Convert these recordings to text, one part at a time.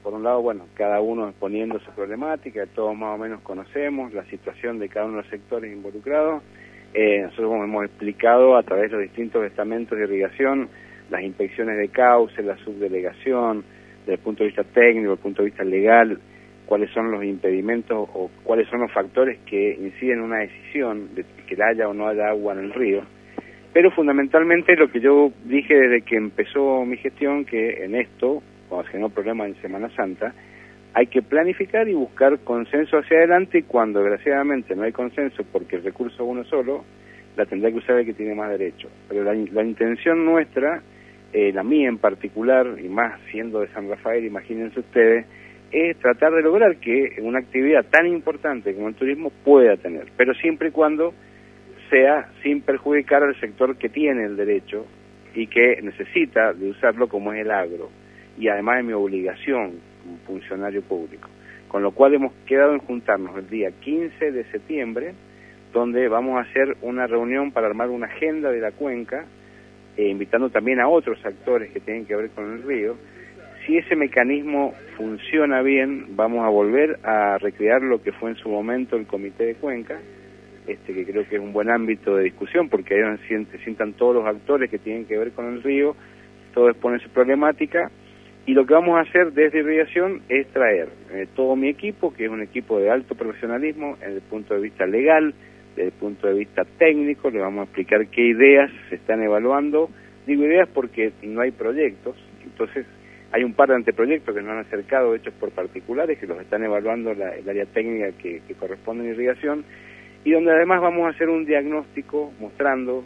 por un lado, bueno, cada uno exponiendo su problemática, todos más o menos conocemos la situación de cada uno de los sectores involucrados. Nosotros hemos explicado a través de los distintos estamentos de irrigación, las inspecciones de cauce, la subdelegación, desde el punto de vista técnico, desde el punto de vista legal, cuáles son los impedimentos o cuáles son los factores que inciden en una decisión de que haya o no haya agua en el río. Pero fundamentalmente lo que yo dije desde que empezó mi gestión, que en esto, cuando se generó problema en Semana Santa, hay que planificar y buscar consenso hacia adelante, y cuando desgraciadamente no hay consenso porque el recurso es uno solo, la tendrá que usar el que tiene más derecho. Pero la intención nuestra, la mía en particular, y más siendo de San Rafael, imagínense ustedes, es tratar de lograr que una actividad tan importante como el turismo pueda tener, pero siempre y cuando sea sin perjudicar al sector que tiene el derecho y que necesita de usarlo, como es el agro, y además es mi obligación como funcionario público. Con lo cual hemos quedado en juntarnos el día 15 de septiembre, donde vamos a hacer una reunión para armar una agenda de la cuenca, invitando también a otros actores que tienen que ver con el río. Si ese mecanismo funciona bien, vamos a volver a recrear lo que fue en su momento el Comité de Cuenca, que creo que es un buen ámbito de discusión, porque ahí donde sientan todos los actores que tienen que ver con el río, todos exponen su problemática, y lo que vamos a hacer desde irrigación es traer todo mi equipo, que es un equipo de alto profesionalismo desde el punto de vista legal, desde el punto de vista técnico. Le vamos a explicar qué ideas se están evaluando. Digo ideas porque no hay proyectos, entonces hay un par de anteproyectos que nos han acercado, hechos por particulares, que los están evaluando el área técnica que corresponde a irrigación, y donde además vamos a hacer un diagnóstico mostrando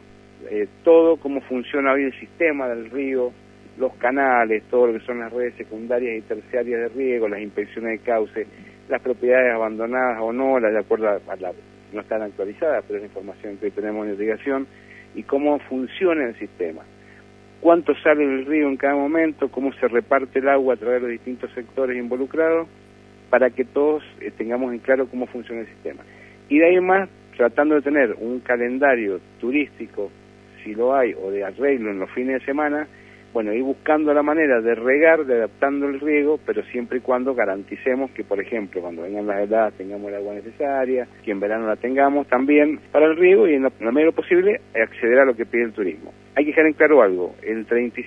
todo cómo funciona hoy el sistema del río, los canales, todo lo que son las redes secundarias y terciarias de riego, las inspecciones de cauce, las propiedades abandonadas o no, las de acuerdo a la, no están actualizadas, pero es la información que hoy tenemos en irrigación, y cómo funciona el sistema, cuánto sale del río en cada momento, cómo se reparte el agua a través de los distintos sectores involucrados, para que todos tengamos en claro cómo funciona el sistema. Y de ahí en más, tratando de tener un calendario turístico, si lo hay, o de arreglo en los fines de semana, bueno, ir buscando la manera de regar, de adaptando el riego, pero siempre y cuando garanticemos que, por ejemplo, cuando vengan las heladas tengamos el agua necesaria, que en verano la tengamos también para el riego, y en la medida de lo posible acceder a lo que pide el turismo. Hay que dejar en claro algo: el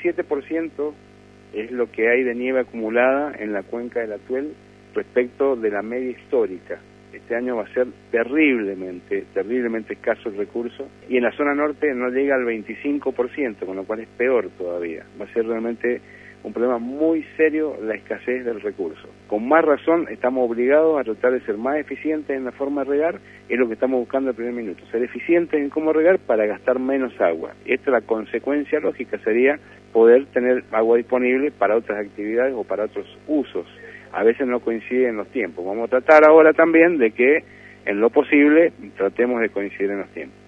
37% es lo que hay de nieve acumulada en la cuenca del Atuel respecto de la media histórica. Este año va a ser terriblemente escaso el recurso, y en la zona norte no llega al 25%, con lo cual es peor todavía. Va a ser realmente un problema muy serio la escasez del recurso. Con más razón estamos obligados a tratar de ser más eficientes en la forma de regar, es lo que estamos buscando al primer minuto, ser eficientes en cómo regar para gastar menos agua. Esta, la consecuencia lógica sería poder tener agua disponible para otras actividades o para otros usos. A veces no coinciden los tiempos. Vamos a tratar ahora también de que, en lo posible, tratemos de coincidir en los tiempos.